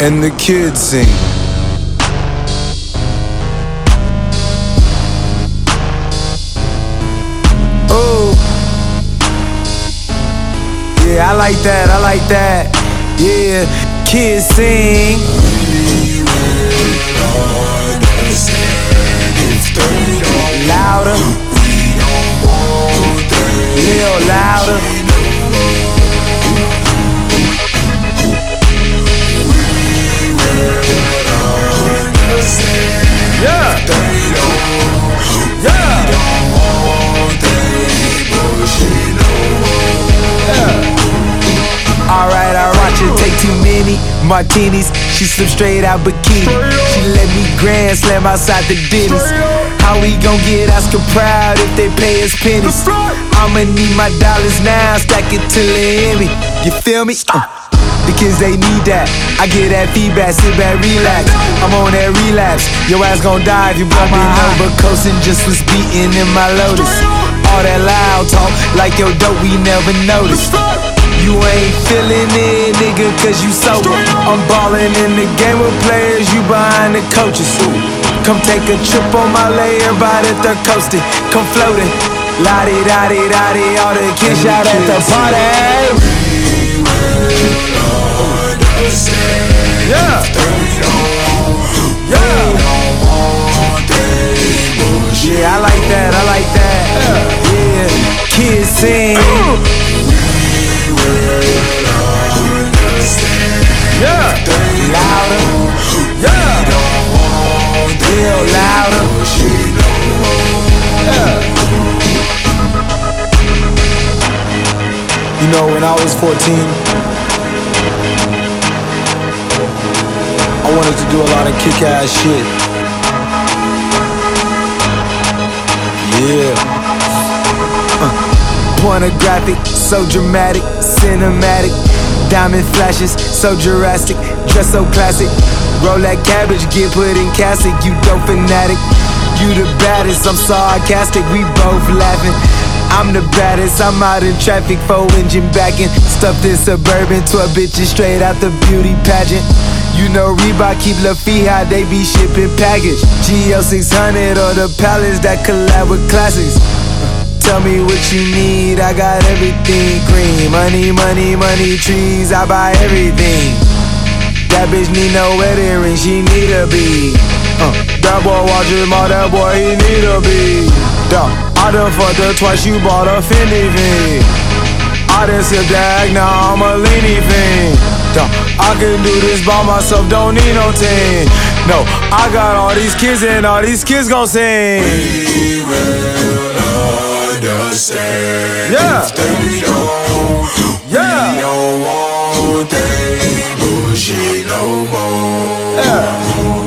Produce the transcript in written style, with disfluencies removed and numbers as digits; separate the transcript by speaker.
Speaker 1: and the kids sing. Oh, yeah, I like that, I like that. Yeah, kids sing.
Speaker 2: We will understand if they don't.
Speaker 1: Louder.
Speaker 2: We don't want them.
Speaker 1: Little louder.
Speaker 2: We will understand.
Speaker 1: Yeah.
Speaker 2: If they don't.
Speaker 1: Yeah.
Speaker 2: We don't want them bullshit no more.
Speaker 1: Alright, I watch her take too many martinis. She slipped straight out bikini. She let me grand slam outside the Denny's. How we gon' get Oscar proud if they pay us pennies? I'ma need my dollars now, stack it till they hear me. You feel me? The kids, they need that. I get that feedback, sit back, relax. I'm on that relapse. Your ass gon' die if you blow my number. Coastin' just was beating in my Lotus. All that loud talk, like your dope, we never noticed. You ain't feeling it, nigga, cause you sober. I'm ballin' in the game with players, you behind the coaches. Come take a trip on my lay, everybody they're coasting. Come floating. La-di-da-di-da-di, all the kids shout at the party.
Speaker 2: We will understand.
Speaker 1: Yeah.
Speaker 2: If they don't.
Speaker 1: Yeah.
Speaker 2: We don't want them bullshit.
Speaker 1: Yeah, I like that, I like that. Yeah, kids sing.
Speaker 2: We will understand.
Speaker 1: Yeah.
Speaker 2: If they
Speaker 1: Louder.
Speaker 2: don't.
Speaker 1: Yeah.
Speaker 2: We don't want them
Speaker 1: Real louder.
Speaker 2: bullshit no more.
Speaker 1: You know, when I was 14, I wanted to do a lot of kick-ass shit. Yeah. Pornographic, so dramatic, cinematic. Diamond flashes, so Jurassic. Dress so classic. Roll that cabbage, get put in casket. You dope fanatic. You the baddest, I'm sarcastic. We both laughing. I'm the baddest, I'm out in traffic, 4-engine backing. Stuffed in Suburban, 12 bitches straight out the beauty pageant. You know Reebok keep La Fija, they be shipping package. GL 600 or the Palace that collab with classics. Tell me what you need, I got everything green. Money, money, money, trees, I buy everything. That bitch need no wedding ring, she need a bead. That boy watch him, all that boy he need a bead. I done fucked her twice, you bought a Fendi fiend. I done sipped that, now I'm a leany fiend. I can do this by myself, don't need no team. No, I got all these kids and all these kids gon' sing.
Speaker 2: We will understand.
Speaker 1: Yeah.
Speaker 2: If they don't.
Speaker 1: Yeah.
Speaker 2: We don't want them bullshit no more.
Speaker 1: Yeah.